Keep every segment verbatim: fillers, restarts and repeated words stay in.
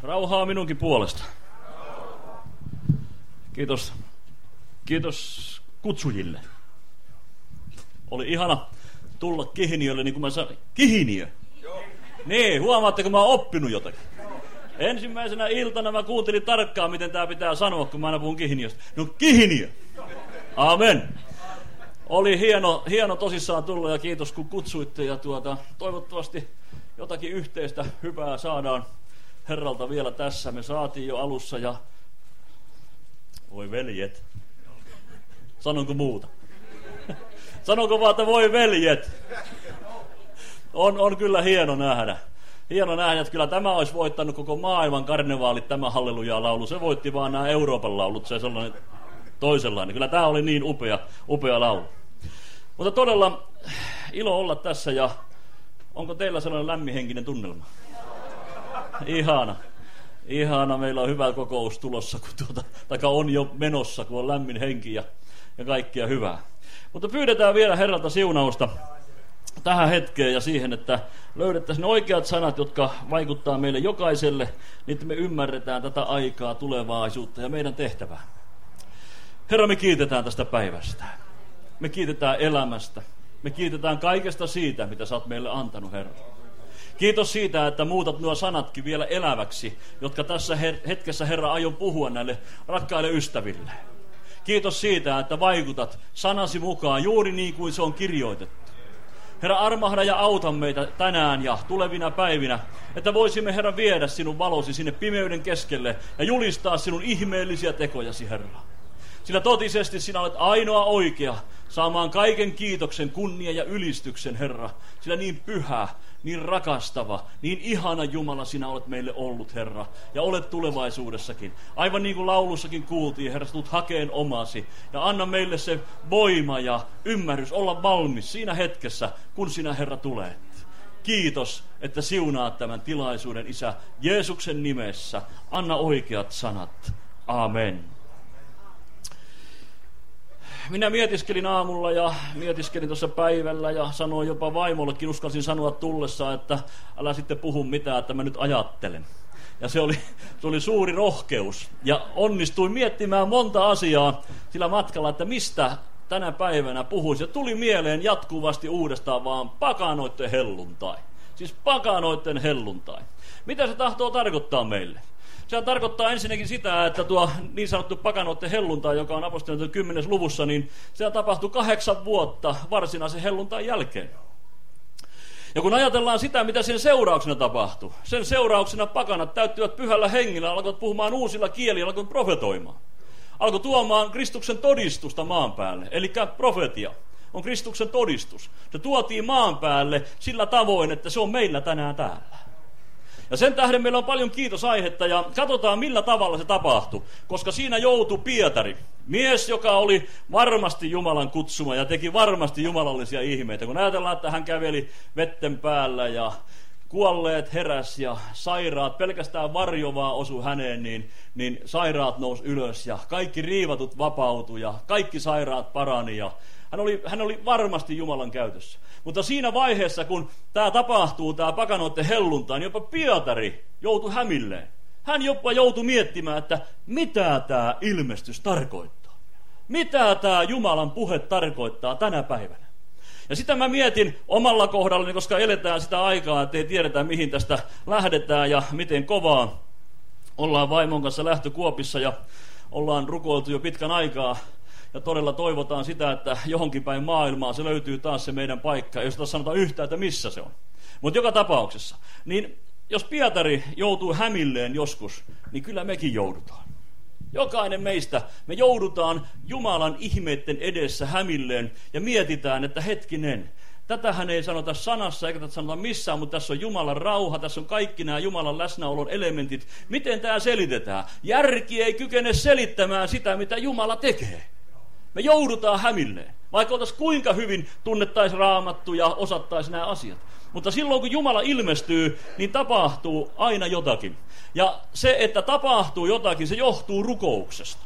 Rauhaa minunkin puolesta. Kiitos. Kiitos kutsujille. Oli ihana tulla Kihiniölle, niin kuin mä sanoin. Kihiniö? Joo. Niin, huomaatteko, mä oon oppinut jotakin. Ensimmäisenä iltana mä kuuntelin tarkkaan, miten tää pitää sanoa, kun mä aina puhun Kihiniöstä. No Kihiniö. Amen. Oli hieno, hieno tosissaan tulla ja kiitos kun kutsuitte. Ja tuota, toivottavasti jotakin yhteistä hyvää saadaan Herralta vielä tässä. Me saatiin jo alussa ja... Voi veljet. Sanonko muuta? Sanonko vaan, että voi veljet? On, on kyllä hieno nähdä. Hieno nähdä, että kyllä tämä olisi voittanut koko maailman karnevaalit, tämä halleluja-laulu. Se voitti vaan nämä Euroopan laulut, se sellainen toisenlainen. Kyllä tämä oli niin upea, upea laulu. Mutta todella ilo olla tässä ja onko teillä sellainen lämminhenkinen tunnelma? Ihana. Ihana, meillä on hyvä kokous tulossa, kun tuota, taka on jo menossa, kun on lämmin henki ja, ja kaikkia hyvää. Mutta pyydetään vielä Herralta siunausta tähän hetkeen ja siihen, että löydettäisiin ne oikeat sanat, jotka vaikuttaa meille jokaiselle, niin että me ymmärretään tätä aikaa, tulevaisuutta ja meidän tehtävää. Herra, me kiitetään tästä päivästä. Me kiitetään elämästä. Me kiitetään kaikesta siitä, mitä sä oot meille antanut, Herra. Kiitos siitä, että muutat nuo sanatkin vielä eläväksi, jotka tässä hetkessä, Herra, aion puhua näille rakkaille ystäville. Kiitos siitä, että vaikutat sanasi mukaan juuri niin kuin se on kirjoitettu. Herra, armahda ja auta meitä tänään ja tulevina päivinä, että voisimme, Herra, viedä sinun valosi sinne pimeyden keskelle ja julistaa sinun ihmeellisiä tekojasi, Herra. Sillä totisesti sinä olet ainoa oikea saamaan kaiken kiitoksen, kunnian ja ylistyksen, Herra. Sillä niin pyhä, niin rakastava, niin ihana Jumala sinä olet meille ollut, Herra. Ja olet tulevaisuudessakin. Aivan niin kuin laulussakin kuultiin, Herra, tulet hakeen omasi. Ja anna meille se voima ja ymmärrys olla valmis siinä hetkessä, kun sinä, Herra, tulet. Kiitos, että siunaat tämän tilaisuuden, Isä, Jeesuksen nimessä. Anna oikeat sanat. Amen. Minä mietiskelin aamulla ja mietiskelin tuossa päivällä ja sanoin jopa vaimollekin, uskalsin sanoa tullessa, että älä sitten puhu mitään, että mä nyt ajattelen. Ja se oli, se oli suuri rohkeus ja onnistuin miettimään monta asiaa sillä matkalla, että mistä tänä päivänä puhuisin. Ja tuli mieleen jatkuvasti uudestaan vaan pakanoitten helluntai. Siis pakanoitten helluntai. Mitä se tahtoo tarkoittaa meille? Se tarkoittaa ensinnäkin sitä, että tuo niin sanottu pakanoitten helluntai, joka on apostolien kymmenessä luvussa, niin se tapahtui kahdeksan vuotta varsinaisen helluntain jälkeen. Ja kun ajatellaan sitä, mitä sen seurauksena tapahtui, sen seurauksena pakanat täyttyivät pyhällä hengillä, alkoivat puhumaan uusilla kielillä, alkoivat profetoimaan. Alkoi tuomaan Kristuksen todistusta maan päälle, eli profetia on Kristuksen todistus. Se tuotiin maan päälle sillä tavoin, että se on meillä tänään täällä. Ja sen tähden meillä on paljon kiitosaihetta ja katsotaan millä tavalla se tapahtui, koska siinä joutui Pietari, mies, joka oli varmasti Jumalan kutsuma ja teki varmasti jumalallisia ihmeitä. Kun ajatellaan, että hän käveli vetten päällä ja kuolleet heräs ja sairaat, pelkästään varjo vaan osui häneen, niin, niin sairaat nousi ylös ja kaikki riivatut vapautui ja kaikki sairaat parani ja hän oli, hän oli varmasti Jumalan käytössä. Mutta siinä vaiheessa, kun tämä tapahtuu, tämä pakanoitten helluntai, niin jopa Pietari joutui hämilleen. Hän jopa joutui miettimään, että mitä tämä ilmestys tarkoittaa. Mitä tämä Jumalan puhe tarkoittaa tänä päivänä. Ja sitä mä mietin omalla kohdallani, koska eletään sitä aikaa, että ei tiedetä mihin tästä lähdetään ja miten kovaa. Ollaan vaimon kanssa lähtökuopissa ja ollaan rukoiltu jo pitkän aikaa. Ja todella toivotaan sitä, että johonkin päin maailmaa se löytyy taas se meidän paikka. Ei taas sanota yhtään, että missä se on. Mutta joka tapauksessa, niin jos Pietari joutuu hämilleen joskus, niin kyllä mekin joudutaan. Jokainen meistä, me joudutaan Jumalan ihmeiden edessä hämilleen ja mietitään, että hetkinen, tätähän ei sanota sanassa eikä tätä sanota missään, mutta tässä on Jumalan rauha, tässä on kaikki nämä Jumalan läsnäolon elementit. Miten tämä selitetään? Järki ei kykene selittämään sitä, mitä Jumala tekee. Me joudutaan hämilleen, vaikka oltaisiin kuinka hyvin tunnettaisiin Raamattu ja osattaisiin nämä asiat. Mutta silloin kun Jumala ilmestyy, niin tapahtuu aina jotakin. Ja se, että tapahtuu jotakin, se johtuu rukouksesta.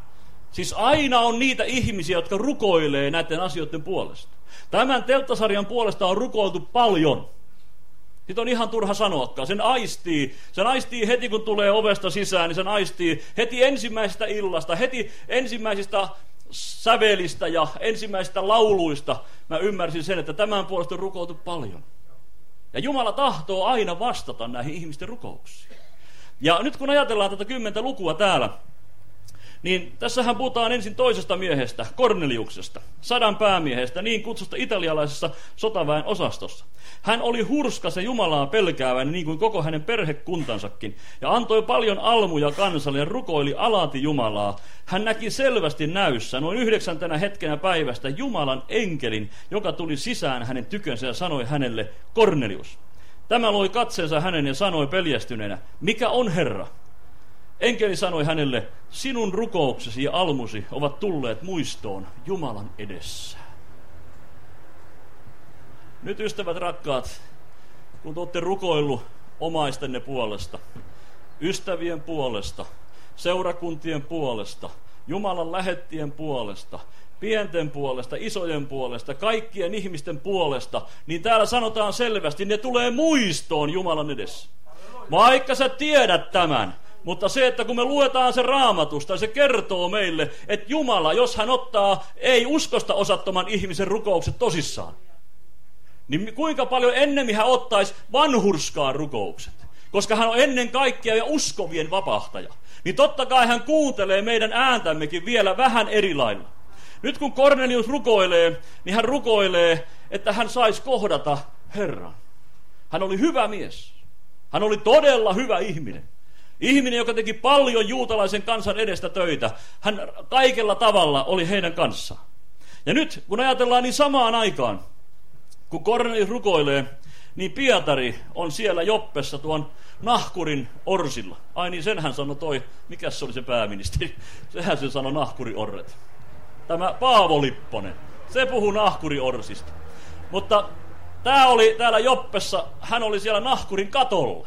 Siis aina on niitä ihmisiä, jotka rukoilee näiden asioiden puolesta. Tämän telttasarjan puolesta on rukoiltu paljon. Siitä on ihan turha sanoakaan. Sen aistii. Sen aistii heti, kun tulee ovesta sisään, niin sen aistii heti ensimmäisestä illasta, heti ensimmäisistä sävelistä ja ensimmäisistä lauluista. Mä ymmärsin sen, että tämän puolesta on rukoiltu paljon. Ja Jumala tahtoo aina vastata näihin ihmisten rukouksiin. Ja nyt kun ajatellaan tätä kymmentä lukua täällä, niin tässähän puhutaan ensin toisesta miehestä, Korneliuksesta, sadan päämiehestä, niin kutsusta italialaisessa sotaväen osastossa. Hän oli hurskas ja Jumalaa pelkäävän, niin kuin koko hänen perhekuntansakin, ja antoi paljon almuja kansalle ja rukoili alati Jumalaa. Hän näki selvästi näyssä, noin yhdeksäntenä hetkenä päivästä, Jumalan enkelin, joka tuli sisään hänen tykönsä ja sanoi hänelle, Kornelius. Tämä loi katseensa hänen ja sanoi peljästyneenä, mikä on Herra? Enkeli sanoi hänelle, sinun rukouksesi ja almusi ovat tulleet muistoon Jumalan edessä. Nyt ystävät rakkaat, kun te olette rukoillut omaistenne puolesta, ystävien puolesta, seurakuntien puolesta, Jumalan lähettien puolesta, pienten puolesta, isojen puolesta, kaikkien ihmisten puolesta, niin täällä sanotaan selvästi, ne tulee muistoon Jumalan edessä. Vaikka sä tiedät tämän, mutta se, että kun me luetaan se Raamatusta, se kertoo meille, että Jumala, jos hän ottaa ei uskosta osattoman ihmisen rukoukset tosissaan, niin kuinka paljon ennemmin hän ottaisi vanhurskaan rukoukset, koska hän on ennen kaikkea ja uskovien vapahtaja. Niin totta kai hän kuuntelee meidän ääntämmekin vielä vähän eri lailla. Nyt kun Kornelius rukoilee, niin hän rukoilee, että hän saisi kohdata Herran. Hän oli hyvä mies. Hän oli todella hyvä ihminen. Ihminen, joka teki paljon juutalaisen kansan edestä töitä. Hän kaikella tavalla oli heidän kanssaan. Ja nyt, kun ajatellaan niin samaan aikaan, kun Kornelius rukoilee, niin Pietari on siellä Joppessa tuon nahkurin orsilla. Ai niin, sen hän sanoi toi, mikäs se oli se pääministeri? Sehän se sanoi nahkuriorret. Tämä Paavo Lipponen, se puhuu nahkuriorsista. Mutta tämä oli täällä Joppessa, hän oli siellä nahkurin katolla.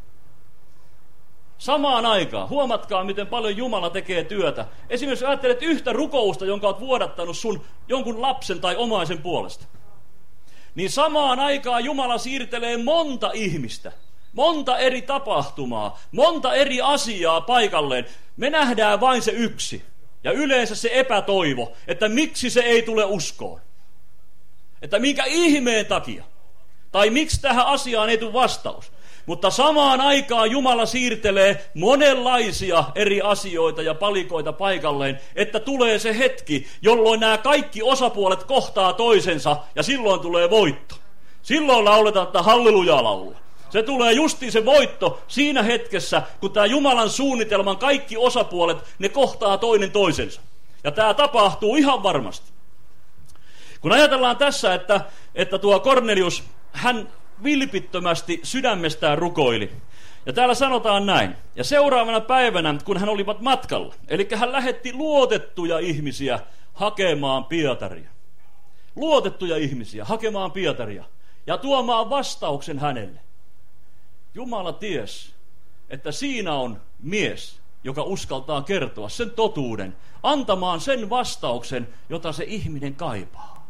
Samaan aikaan, huomatkaa miten paljon Jumala tekee työtä. Esimerkiksi ajattelet yhtä rukousta, jonka olet vuodattanut sun jonkun lapsen tai omaisen puolesta. Niin samaan aikaan Jumala siirtelee monta ihmistä, monta eri tapahtumaa, monta eri asiaa paikalleen. Me nähdään vain se yksi. Ja yleensä se epätoivo, että miksi se ei tule uskoon. Että minkä ihmeen takia. Tai miksi tähän asiaan ei tule vastaus. Mutta samaan aikaan Jumala siirtelee monenlaisia eri asioita ja palikoita paikalleen, että tulee se hetki, jolloin nämä kaikki osapuolet kohtaa toisensa ja silloin tulee voitto. Silloin lauletaan tätä halleluja-laulua. Se tulee justiin se voitto siinä hetkessä, kun tämä Jumalan suunnitelman kaikki osapuolet, ne kohtaa toinen toisensa. Ja tämä tapahtuu ihan varmasti. Kun ajatellaan tässä, että, että tuo Kornelius, hän vilpittömästi sydämestään rukoili. Ja täällä sanotaan näin. Ja seuraavana päivänä, kun hän olivat matkalla, eli hän lähetti luotettuja ihmisiä hakemaan Pietaria. Luotettuja ihmisiä hakemaan Pietaria ja tuomaan vastauksen hänelle. Jumala ties, että siinä on mies, joka uskaltaa kertoa sen totuuden, antamaan sen vastauksen, jota se ihminen kaipaa.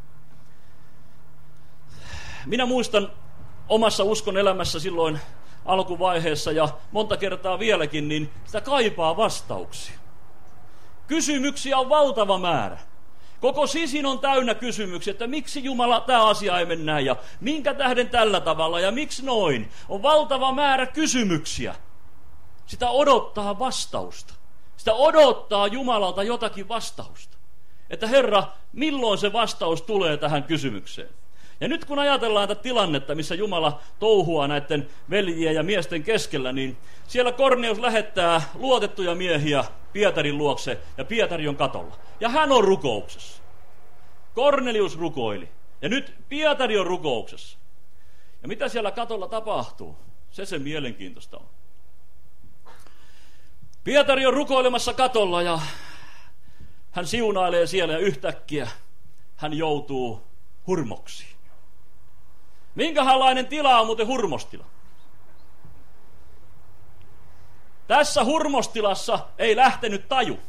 Minä muistan omassa uskon elämässä silloin alkuvaiheessa ja monta kertaa vieläkin, niin sitä kaipaa vastauksia. Kysymyksiä on valtava määrä. Koko sisin on täynnä kysymyksiä, että miksi Jumala tämä asia ei mene näin ja minkä tähden tällä tavalla ja miksi noin. On valtava määrä kysymyksiä. Sitä odottaa vastausta. Sitä odottaa Jumalalta jotakin vastausta. Että Herra, milloin se vastaus tulee tähän kysymykseen? Ja nyt kun ajatellaan tätä tilannetta, missä Jumala touhuaa näiden veljien ja miesten keskellä, niin siellä Kornelius lähettää luotettuja miehiä Pietarin luokse ja Pietari on katolla. Ja hän on rukouksessa. Kornelius rukoili. Ja nyt Pietari on rukouksessa. Ja mitä siellä katolla tapahtuu? Se se mielenkiintoista on. Pietari on rukoilemassa katolla ja hän siunailee siellä ja yhtäkkiä hän joutuu hurmoksiin. Minkälainen tila on muuten hurmostila? Tässä hurmostilassa ei lähtenyt taju.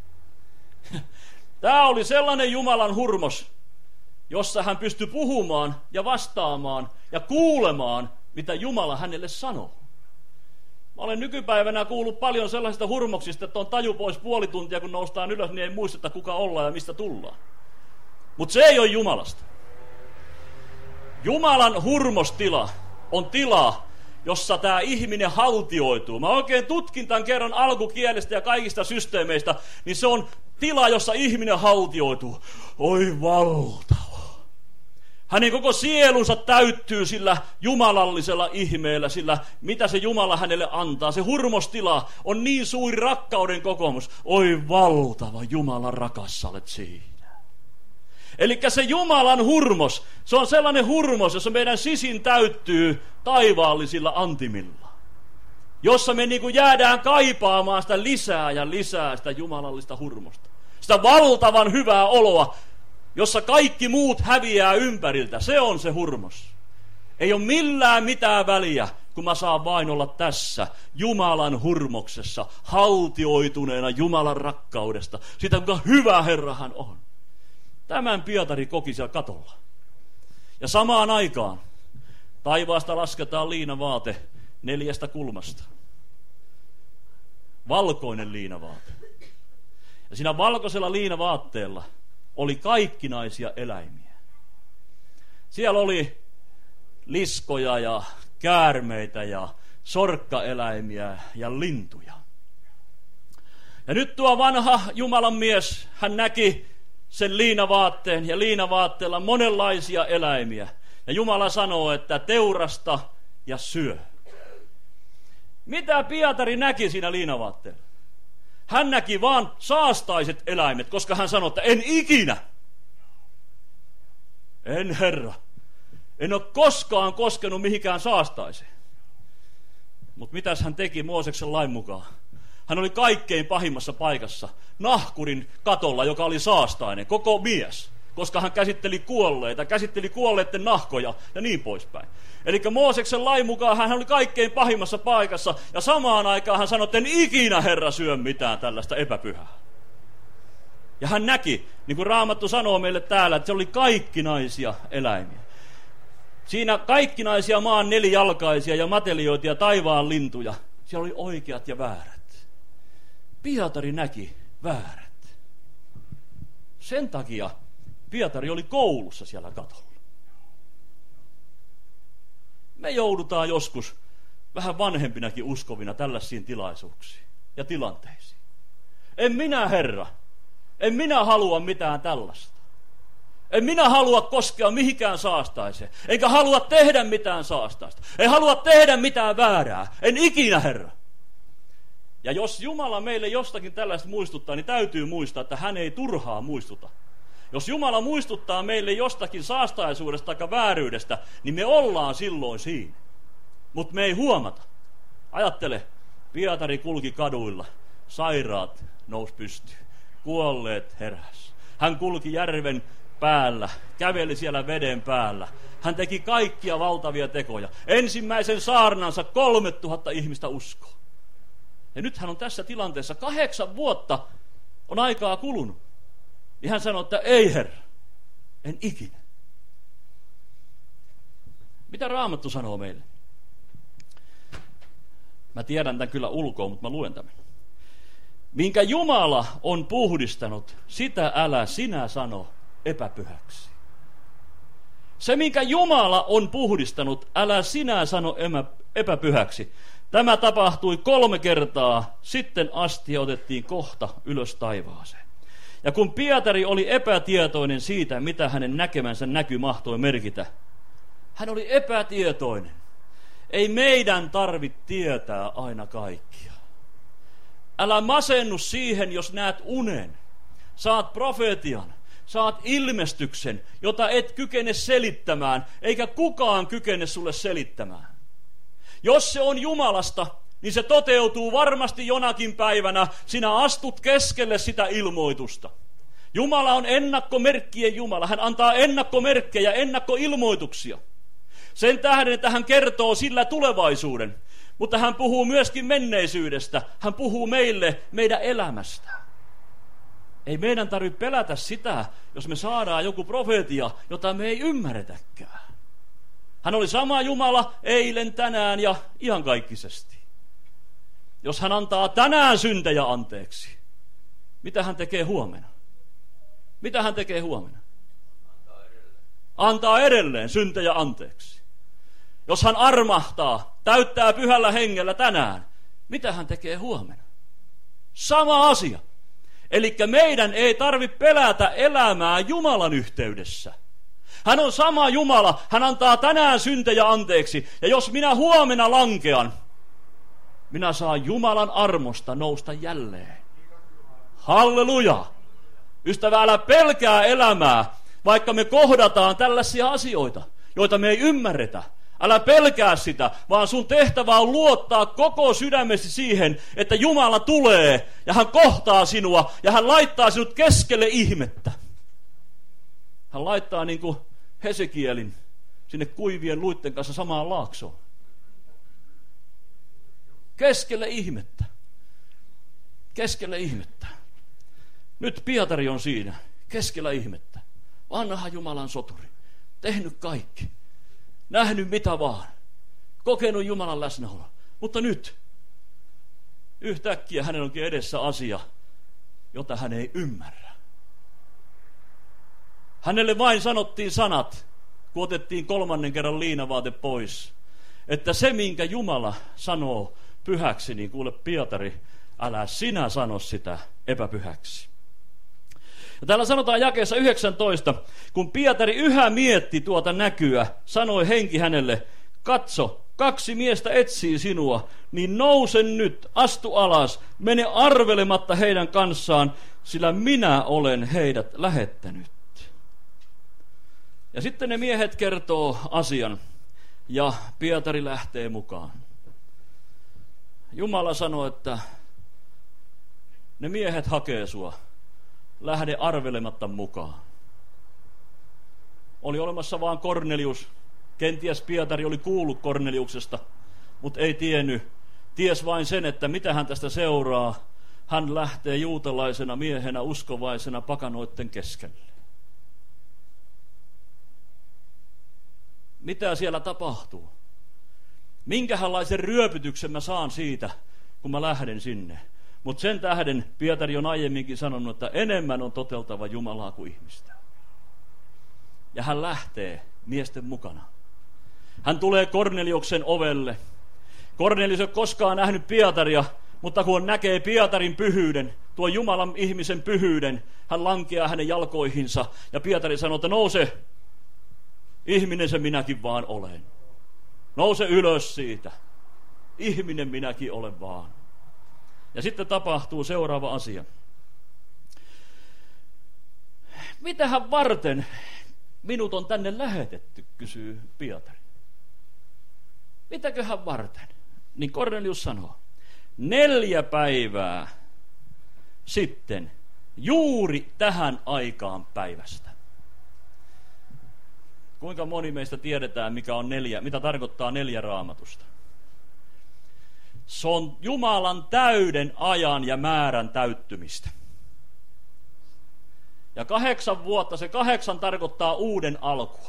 Tämä oli sellainen Jumalan hurmos, jossa hän pystyi puhumaan ja vastaamaan ja kuulemaan mitä Jumala hänelle sanoo. Mä olen nykypäivänä kuullut paljon sellaisista hurmoksista, että on taju pois puoli tuntia, kun noustaan ylös, niin ei muisteta kuka ollaan ja mistä tullaan. Mutta se ei ole Jumalasta. Jumalan hurmostila on tila, jossa tämä ihminen haltioituu. Mä oikein tutkin tämän kerran alkukielestä ja kaikista systeemeistä, niin se on tila, jossa ihminen haltioituu. Oi valtava. Hänen koko sielunsa täyttyy sillä jumalallisella ihmeellä, sillä mitä se Jumala hänelle antaa. Se hurmostila on niin suuri rakkauden kokemus. Oi valtava Jumalan rakas sä olet siinä. Eli se Jumalan hurmos, se on sellainen hurmos, jossa meidän sisin täyttyy taivaallisilla antimilla. Jossa me niin kuin jäädään kaipaamaan sitä lisää ja lisää sitä jumalallista hurmosta. Sitä valtavan hyvää oloa, jossa kaikki muut häviää ympäriltä. Se on se hurmos. Ei ole millään mitään väliä, kun mä saan vain olla tässä Jumalan hurmoksessa, haltioituneena Jumalan rakkaudesta. Sitä kuinka hyvä Herrahan on. Tämän Pietari koki siellä katolla. Ja samaan aikaan taivaasta lasketaan liinavaate neljästä kulmasta. Valkoinen liinavaate. Ja siinä valkoisella liinavaatteella oli kaikkinaisia eläimiä. Siellä oli liskoja ja käärmeitä ja sorkkaeläimiä ja lintuja. Ja nyt tuo vanha Jumalan mies, hän näki sen liinavaatteen ja liinavaatteella monenlaisia eläimiä. Ja Jumala sanoo, että teurasta ja syö. Mitä Pietari näki siinä liinavaatteella? Hän näki vaan saastaiset eläimet, koska hän sanoi, että en ikinä. En Herra. En ole koskaan koskenut mihinkään saastaiseen. Mutta mitäs hän teki Mooseksen lain mukaan? Hän oli kaikkein pahimmassa paikassa, nahkurin katolla, joka oli saastainen, koko mies, koska hän käsitteli kuolleita, käsitteli kuolleiden nahkoja ja niin poispäin. Eli Mooseksen lain mukaan hän oli kaikkein pahimmassa paikassa, ja samaan aikaan hän sanoi, että en ikinä Herra syö mitään tällaista epäpyhää. Ja hän näki, niin kuin Raamattu sanoo meille täällä, että se oli kaikkinaisia eläimiä. Siinä kaikkinaisia maan nelijalkaisia ja matelioita ja taivaan lintuja, siellä oli oikeat ja väärät. Pietari näki väärät. Sen takia Pietari oli koulussa siellä katolla. Me joudutaan joskus vähän vanhempinakin uskovina tällaisiin tilaisuuksiin ja tilanteisiin. En minä, Herra, en minä halua mitään tällaista. En minä halua koskea mihinkään saastaiseen, enkä halua tehdä mitään saastaista. En halua tehdä mitään väärää, en ikinä, Herra. Ja jos Jumala meille jostakin tällaista muistuttaa, niin täytyy muistaa, että hän ei turhaa muistuta. Jos Jumala muistuttaa meille jostakin saastaisuudesta tai vääryydestä, niin me ollaan silloin siinä. Mutta me ei huomata. Ajattele, Pietari kulki kaduilla, sairaat nousi pystyyn, kuolleet heräs. Hän kulki järven päällä, käveli siellä veden päällä. Hän teki kaikkia valtavia tekoja. Ensimmäisen saarnansa kolme tuhatta ihmistä uskoo. Ja nyt hän on tässä tilanteessa, kahdeksan vuotta on aikaa kulunut. Niin hän sanoi, että ei Herra, en ikinä. Mitä Raamattu sanoo meille? Mä tiedän tämän kyllä ulkoa, mutta mä luen tämän. Minkä Jumala on puhdistanut, sitä älä sinä sano epäpyhäksi. Se, minkä Jumala on puhdistanut, älä sinä sano epäpyhäksi. Tämä tapahtui kolme kertaa, sitten astia otettiin kohta ylös taivaaseen. Ja kun Pietari oli epätietoinen siitä, mitä hänen näkemänsä näky mahtoi merkitä, hän oli epätietoinen. Ei meidän tarvitse tietää aina kaikkia. Älä masennu siihen, jos näet unen, saat profeetian, saat ilmestyksen, jota et kykene selittämään, eikä kukaan kykene sulle selittämään. Jos se on Jumalasta, niin se toteutuu varmasti jonakin päivänä. Sinä astut keskelle sitä ilmoitusta. Jumala on ennakkomerkkien Jumala. Hän antaa ennakkomerkkejä, ennakkoilmoituksia. Sen tähden, että hän kertoo sillä tulevaisuuden. Mutta hän puhuu myöskin menneisyydestä. Hän puhuu meille meidän elämästä. Ei meidän tarvitse pelätä sitä, jos me saadaan joku profeetia, jota me ei ymmärretäkään. Hän oli sama Jumala eilen, tänään ja iankaikkisesti. Jos hän antaa tänään syntejä anteeksi, mitä hän tekee huomenna? Mitä hän tekee huomenna? Antaa edelleen. Antaa edelleen syntejä anteeksi. Jos hän armahtaa, täyttää pyhällä hengellä tänään, mitä hän tekee huomenna? Sama asia. Eli meidän ei tarvitse pelätä elämää Jumalan yhteydessä. Hän on sama Jumala, hän antaa tänään syntejä anteeksi. Ja jos minä huomenna lankean, minä saan Jumalan armosta nousta jälleen. Halleluja! Ystävä, älä pelkää elämää, vaikka me kohdataan tällaisia asioita, joita me ei ymmärretä. Älä pelkää sitä, vaan sun tehtävä on luottaa koko sydämesi siihen, että Jumala tulee ja hän kohtaa sinua ja hän laittaa sinut keskelle ihmettä. Hän laittaa niin kuin Hesekielin sinne kuivien luitten kanssa samaan laaksoon. Keskelle ihmettä. Keskelle ihmettä. Nyt Pietari on siinä, keskellä ihmettä. Vanha Jumalan soturi, tehnyt kaikki. Nähnyt mitä vaan. Kokenut Jumalan läsnäoloa. Mutta nyt yhtäkkiä hänen onkin edessä asia, jota hän ei ymmärrä. Hänelle vain sanottiin sanat, kun otettiin kolmannen kerran liinavaate pois, että se, minkä Jumala sanoo pyhäksi, niin kuule Pietari, älä sinä sano sitä epäpyhäksi. Ja täällä sanotaan jakeessa yhdeksäntoista, kun Pietari yhä mietti tuota näkyä, sanoi henki hänelle, katso, kaksi miestä etsii sinua, niin nouse nyt, astu alas, mene arvelematta heidän kanssaan, sillä minä olen heidät lähettänyt. Ja sitten ne miehet kertoo asian, ja Pietari lähtee mukaan. Jumala sanoi, että ne miehet hakee sua. Lähde arvelematta mukaan. Oli olemassa vaan Kornelius. Kenties Pietari oli kuullut Korneliuksesta, mutta ei tiennyt. Ties vain sen, että mitä hän tästä seuraa. Hän lähtee juutalaisena miehenä, uskovaisena pakanoitten keskelle. Mitä siellä tapahtuu? Minkälaisen ryöpytyksen mä saan siitä, kun mä lähden sinne? Mutta sen tähden Pietari on aiemminkin sanonut, että enemmän on toteltava Jumalaa kuin ihmistä. Ja hän lähtee miesten mukana. Hän tulee Korneliuksen ovelle. Kornelius ei ole koskaan nähnyt Pietaria, mutta kun näkee Pietarin pyhyyden, tuo Jumalan ihmisen pyhyyden, hän lankeaa hänen jalkoihinsa. Ja Pietari sanoo, että nouse, ihminen se minäkin vaan olen. Nouse ylös siitä. Ihminen minäkin olen vaan. Ja sitten tapahtuu seuraava asia. Mitähän varten minut on tänne lähetetty, kysyy Pietari. Mitäköhän varten? Niin Kornelius sanoo, neljä päivää sitten, juuri tähän aikaan päivästä. Kuinka moni meistä tiedetään, mikä on neljä, mitä tarkoittaa neljä Raamatusta? Se on Jumalan täyden ajan ja määrän täyttymistä. Ja kahdeksan vuotta, se kahdeksan tarkoittaa uuden alkua.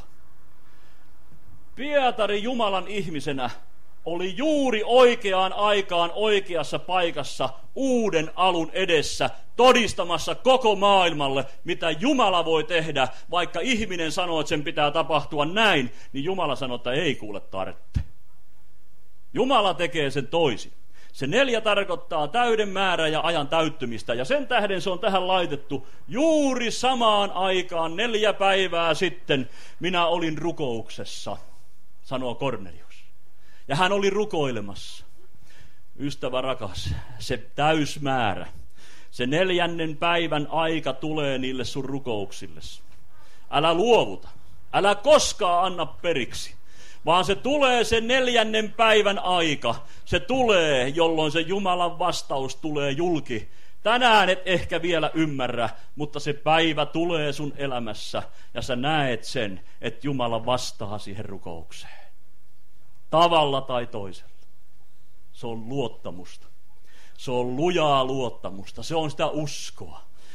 Pietari Jumalan ihmisenä oli juuri oikeaan aikaan oikeassa paikassa uuden alun edessä todistamassa koko maailmalle, mitä Jumala voi tehdä. Vaikka ihminen sanoo, että sen pitää tapahtua näin, niin Jumala sanoo, että ei kuule tarvitse. Jumala tekee sen toisin. Se neljä tarkoittaa täyden määrän ja ajan täyttymistä, ja sen tähden se on tähän laitettu. Juuri samaan aikaan neljä päivää sitten minä olin rukouksessa, sanoo Kornelius. Ja hän oli rukoilemassa. Ystävä rakas, se täysmäärä, se neljännen päivän aika tulee niille sun rukouksillesi. Älä luovuta, älä koskaan anna periksi. Vaan se tulee se neljännen päivän aika. Se tulee, jolloin se Jumalan vastaus tulee julki. Tänään et ehkä vielä ymmärrä, mutta se päivä tulee sun elämässä. Ja sä näet sen, että Jumala vastaa siihen rukoukseen. Tavalla tai toisella. Se on luottamusta. Se on lujaa luottamusta. Se on sitä uskoa.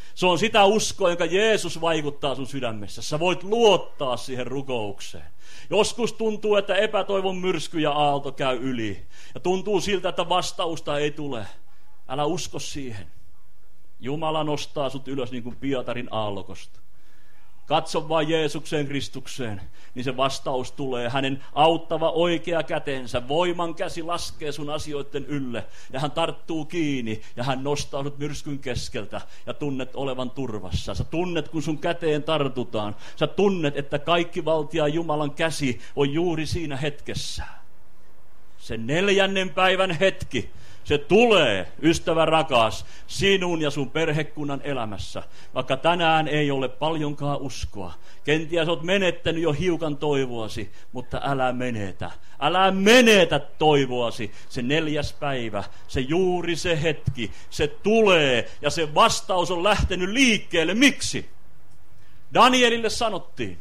Se on sitä uskoa, jonka Jeesus vaikuttaa sun sydämessä. Sä voit luottaa siihen rukoukseen. Joskus tuntuu, että epätoivon myrsky ja aalto käy yli. Ja tuntuu siltä, että vastausta ei tule. Älä usko siihen. Jumala nostaa sut ylös niin kuin Pietarin aallokosta. Katso vain Jeesukseen Kristukseen, niin se vastaus tulee. Hänen auttava oikea kätensä, voiman käsi laskee sun asioiden ylle. Ja hän tarttuu kiinni ja hän nostaa sut myrskyn keskeltä ja tunnet olevan turvassa. Sä tunnet, kun sun käteen tartutaan. Sä tunnet, että kaikki valtia Jumalan käsi on juuri siinä hetkessä. Se neljännen päivän hetki. Se tulee, ystävä rakas, sinun ja sun perhekunnan elämässä. Vaikka tänään ei ole paljonkaan uskoa. Kenties olet menettänyt jo hiukan toivoasi, mutta älä menetä. Älä menetä toivoasi. Se neljäs päivä, se juuri se hetki, se tulee ja se vastaus on lähtenyt liikkeelle. Miksi? Danielille sanottiin,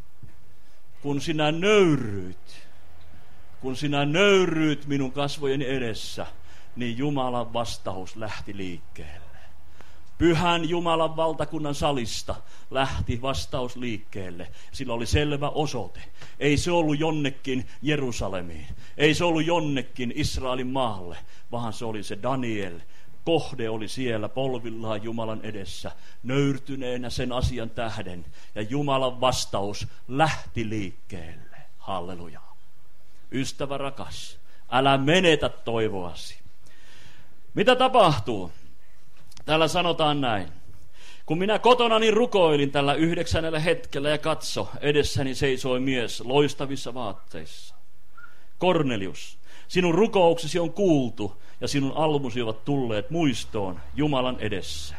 kun sinä nöyryyt, kun sinä nöyryyt minun kasvojeni edessä, niin Jumalan vastaus lähti liikkeelle. Pyhän Jumalan valtakunnan salista lähti vastaus liikkeelle. Sillä oli selvä osoite. Ei se ollut jonnekin Jerusalemiin. Ei se ollut jonnekin Israelin maalle, vaan se oli se Daniel. Kohde oli siellä polvillaan Jumalan edessä, nöyrtyneenä sen asian tähden. Ja Jumalan vastaus lähti liikkeelle. Halleluja. Ystävä rakas, älä menetä toivoasi. Mitä tapahtuu? Täällä sanotaan näin. Kun minä kotonani rukoilin tällä yhdeksännellä hetkellä ja katso, edessäni seisoi mies loistavissa vaatteissa. Kornelius, sinun rukouksesi on kuultu ja sinun almusi ovat tulleet muistoon Jumalan edessä.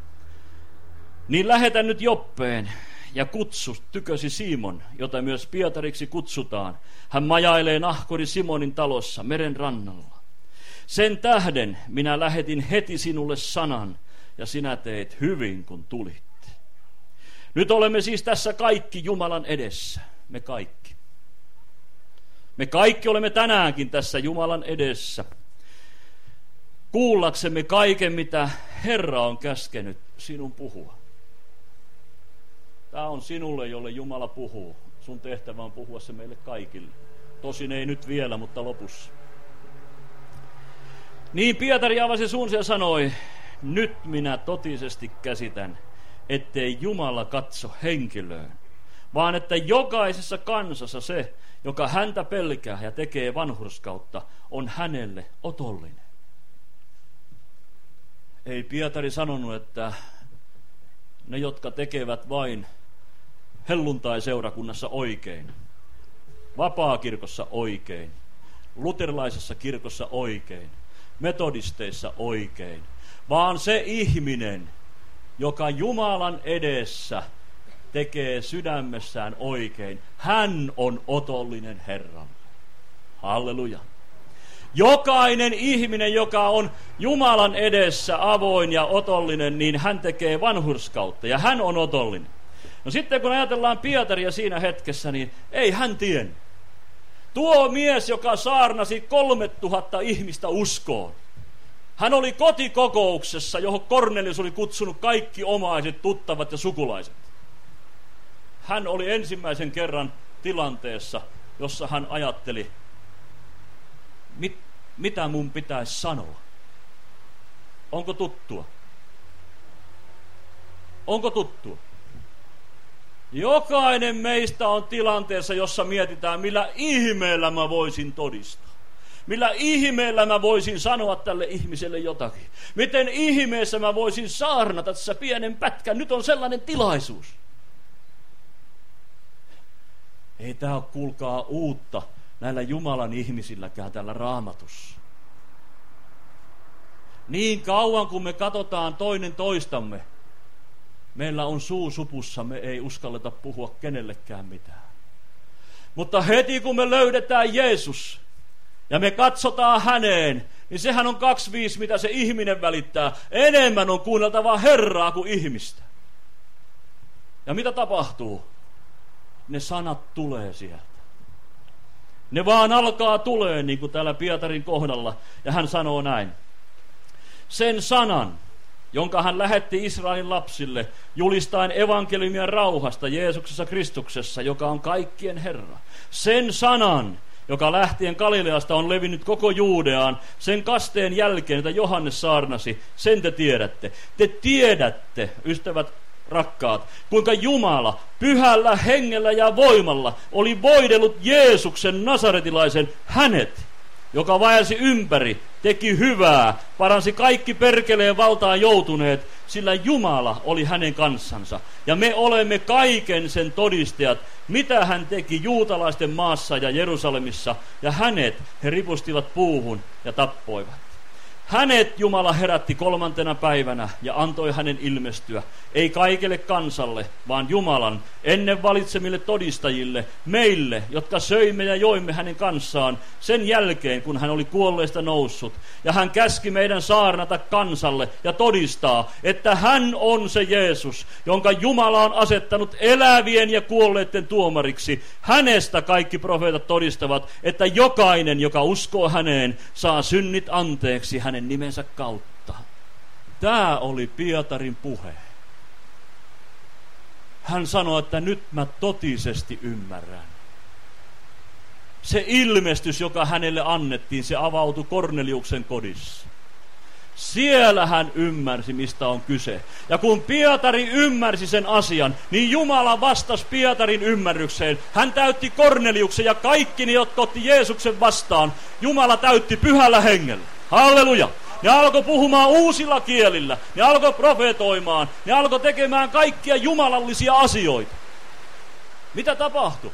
Niin lähetän nyt Joppeen ja kutsu tykösi Simon, jota myös Pietariksi kutsutaan. Hän majailee nahkuri Simonin talossa meren rannalla. Sen tähden minä lähetin heti sinulle sanan, ja sinä teit hyvin, kun tulit. Nyt olemme siis tässä kaikki Jumalan edessä, me kaikki. Me kaikki olemme tänäänkin tässä Jumalan edessä, kuullaksemme kaiken, mitä Herra on käskenyt sinun puhua. Tämä on sinulle, jolle Jumala puhuu. Sun tehtävä on puhua se meille kaikille. Tosin ei nyt vielä, mutta lopussa. Niin Pietari avasi suunsa ja sanoi, nyt minä totisesti käsitän, ettei Jumala katso henkilöön, vaan että jokaisessa kansassa se, joka häntä pelkää ja tekee vanhurskautta, on hänelle otollinen. Ei Pietari sanonut, että ne, jotka tekevät vain helluntai-seurakunnassa oikein, vapaakirkossa oikein, luterilaisessa kirkossa oikein, metodisteissa oikein, vaan se ihminen, joka Jumalan edessä tekee sydämessään oikein, hän on otollinen Herralle. Halleluja. Jokainen ihminen, joka on Jumalan edessä avoin ja otollinen, niin hän tekee vanhurskautta ja hän on otollinen. No sitten kun ajatellaan Pietaria siinä hetkessä, niin ei hän tiennyt. Tuo mies, joka saarnasi kolme tuhatta ihmistä uskoon. Hän oli kotikokouksessa, johon Kornelius oli kutsunut kaikki omaiset, tuttavat ja sukulaiset. Hän oli ensimmäisen kerran tilanteessa, jossa hän ajatteli, mit, mitä mun pitäisi sanoa. Onko tuttua? Onko tuttua? Jokainen meistä on tilanteessa, jossa mietitään, millä ihmeellä mä voisin todistaa. Millä ihmeellä mä voisin sanoa tälle ihmiselle jotakin. Miten ihmeessä mä voisin saarnata tässä pienen pätkän. Nyt on sellainen tilaisuus. Ei tää ole, kuulkaa, uutta näillä Jumalan ihmisilläkään täällä Raamatussa. Niin kauan kun me katsotaan toinen toistamme, meillä on suu supussa, me ei uskalleta puhua kenellekään mitään. Mutta heti kun me löydetään Jeesus ja me katsotaan häneen, niin sehän on kaksi viisi, mitä se ihminen välittää. Enemmän on kuunneltavaa Herraa kuin ihmistä. Ja mitä tapahtuu? Ne sanat tulee sieltä. Ne vaan alkaa tulee, niin kuin täällä Pietarin kohdalla. Ja hän sanoo näin. Sen sanan, jonka hän lähetti Israelin lapsille, julistaen evankeliumia rauhasta Jeesuksessa Kristuksessa, joka on kaikkien Herra. Sen sanan, joka lähtien Galileasta on levinnyt koko Juudeaan, sen kasteen jälkeen, jota Johannes saarnasi, sen te tiedätte. Te tiedätte, ystävät rakkaat, kuinka Jumala pyhällä hengellä ja voimalla oli voidellut Jeesuksen nasaretilaisen hänet, joka vaelsi ympäri, teki hyvää, paransi kaikki perkeleen valtaan joutuneet, sillä Jumala oli hänen kanssansa. Ja me olemme kaiken sen todistajat, mitä hän teki juutalaisten maassa ja Jerusalemissa, ja hänet he ripustivat puuhun ja tappoivat. Hänet Jumala herätti kolmantena päivänä ja antoi hänen ilmestyä, ei kaikelle kansalle, vaan Jumalan ennen valitsemille todistajille, meille, jotka söimme ja joimme hänen kanssaan sen jälkeen, kun hän oli kuolleista noussut. Ja hän käski meidän saarnata kansalle ja todistaa, että hän on se Jeesus, jonka Jumala on asettanut elävien ja kuolleiden tuomariksi. Hänestä kaikki profeetat todistavat, että jokainen, joka uskoo häneen, saa synnit anteeksi hänen nimensä kautta. Tämä oli Pietarin puhe. Hän sanoi, että nyt mä totisesti ymmärrän. Se ilmestys, joka hänelle annettiin, se avautui Korneliuksen kodissa. Siellä hän ymmärsi, mistä on kyse. Ja kun Pietari ymmärsi sen asian, niin Jumala vastasi Pietarin ymmärrykseen. Hän täytti Korneliuksen ja kaikki ne, jotka otti Jeesuksen vastaan, Jumala täytti pyhällä hengellä. Halleluja! Ne alkoi puhumaan uusilla kielillä, ne alkoi profetoimaan, ne alkoi tekemään kaikkia jumalallisia asioita. Mitä tapahtui?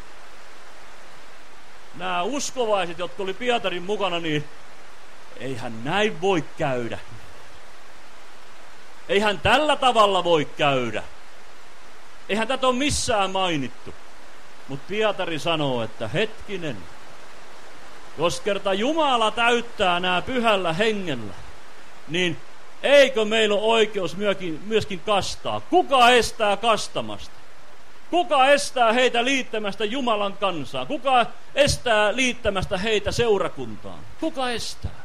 Nämä uskovaiset, jotka oli Pietarin mukana, niin eihän näin voi käydä. Eihän tällä tavalla voi käydä. Eihän tätä ole missään mainittu. Mutta Pietari sanoo, että hetkinen, jos kerta Jumala täyttää nämä pyhällä hengellä, niin eikö meillä ole oikeus myöskin, myöskin kastaa? Kuka estää kastamasta? Kuka estää heitä liittämästä Jumalan kansaa? Kuka estää liittämästä heitä seurakuntaan? Kuka estää?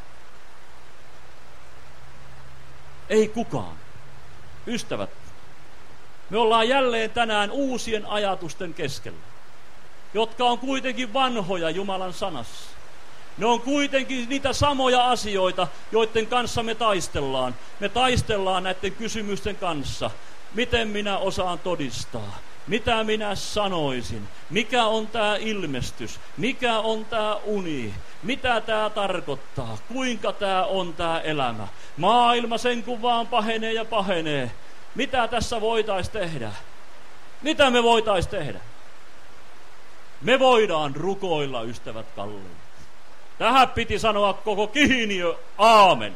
Ei kukaan. Ystävät, me ollaan jälleen tänään uusien ajatusten keskellä, jotka on kuitenkin vanhoja Jumalan sanassa. Ne on kuitenkin niitä samoja asioita, joiden kanssa me taistellaan. Me taistellaan näiden kysymysten kanssa. Miten minä osaan todistaa? Mitä minä sanoisin? Mikä on tämä ilmestys? Mikä on tämä uni? Mitä tämä tarkoittaa? Kuinka tämä on tämä elämä? Maailma sen kun vaan pahenee ja pahenee. Mitä tässä voitaisiin tehdä? Mitä me voitaisiin tehdä? Me voidaan rukoilla, ystävät kalliit. Tähän piti sanoa koko Kihiniö, aamen.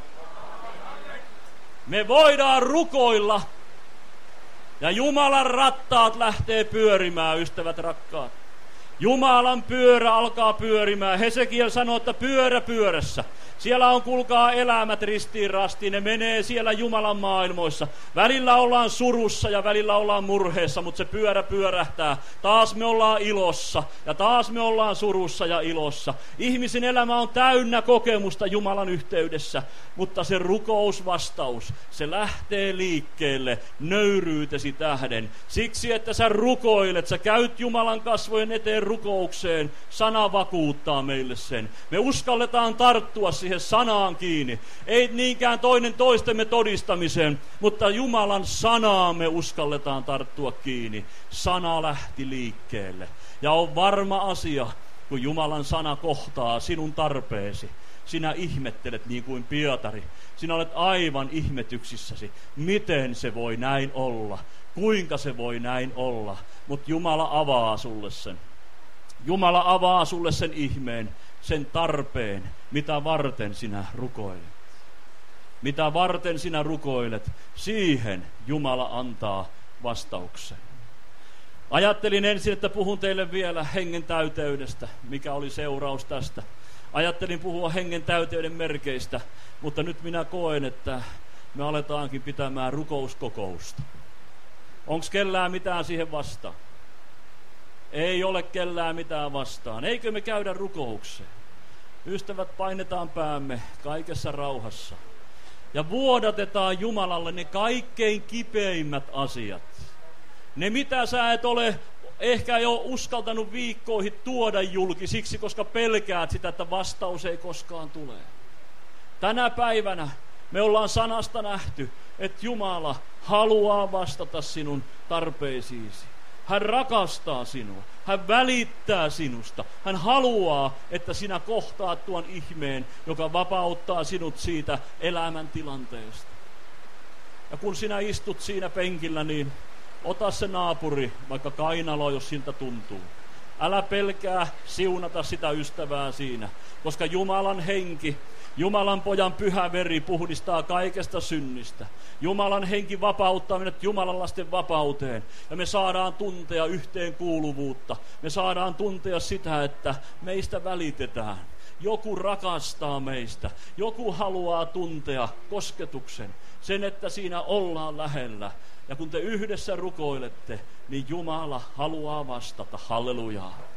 Me voidaan rukoilla ja Jumalan rattaat lähtee pyörimään, ystävät rakkaat. Jumalan pyörä alkaa pyörimään. Hesekiel sanoo, että pyörä pyörässä. Siellä on, kuulkaa, elämät ristiin rastiin. Ne menee siellä Jumalan maailmoissa. Välillä ollaan surussa ja välillä ollaan murheessa, mutta se pyörä pyörähtää. Taas me ollaan ilossa ja taas me ollaan surussa ja ilossa. Ihmisen elämä on täynnä kokemusta Jumalan yhteydessä, mutta se rukousvastaus, se lähtee liikkeelle nöyryytesi tähden. Siksi, että sä rukoilet, sä käyt Jumalan kasvojen eteen rukoukseen, sana vakuuttaa meille sen. Me uskalletaan tarttua siihen sanaan kiinni. Ei niinkään toinen toistemme todistamiseen, mutta Jumalan sanaa me uskalletaan tarttua kiinni. Sana lähti liikkeelle. Ja on varma asia, kun Jumalan sana kohtaa sinun tarpeesi. Sinä ihmettelet niin kuin Pietari. Sinä olet aivan ihmetyksissäsi. Miten se voi näin olla? Kuinka se voi näin olla? Mutta Jumala avaa sulle sen. Jumala avaa sulle sen ihmeen, sen tarpeen, mitä varten sinä rukoilet. Mitä varten sinä rukoilet, siihen Jumala antaa vastauksen. Ajattelin ensin, että puhun teille vielä hengen täyteydestä, mikä oli seuraus tästä. Ajattelin puhua hengen täyteyden merkeistä, mutta nyt minä koen, että me aletaankin pitämään rukouskokousta. Onko kellään mitään siihen vastaan? Ei ole kellään mitään vastaan. Eikö me käydä rukoukseen? Ystävät, painetaan päämme kaikessa rauhassa. Ja vuodatetaan Jumalalle ne kaikkein kipeimmät asiat. Ne mitä sä et ole ehkä jo uskaltanut viikkoihin tuoda julki siksi, koska pelkäät sitä, että vastaus ei koskaan tule. Tänä päivänä me ollaan sanasta nähty, että Jumala haluaa vastata sinun tarpeisiisi. Hän rakastaa sinua. Hän välittää sinusta. Hän haluaa, että sinä kohtaat tuon ihmeen, joka vapauttaa sinut siitä elämäntilanteesta. Ja kun sinä istut siinä penkillä, niin ota se naapuri, vaikka kainalo, jos siltä tuntuu. Älä pelkää siunata sitä ystävää siinä, koska Jumalan henki, Jumalan pojan pyhä veri puhdistaa kaikesta synnistä. Jumalan henki vapauttaa meidät Jumalan lasten vapauteen. Ja me saadaan tuntea yhteenkuuluvuutta. Me saadaan tuntea sitä, että meistä välitetään. Joku rakastaa meistä. Joku haluaa tuntea kosketuksen. Sen, että siinä ollaan lähellä. Ja kun te yhdessä rukoilette, niin Jumala haluaa vastata. Hallelujaa.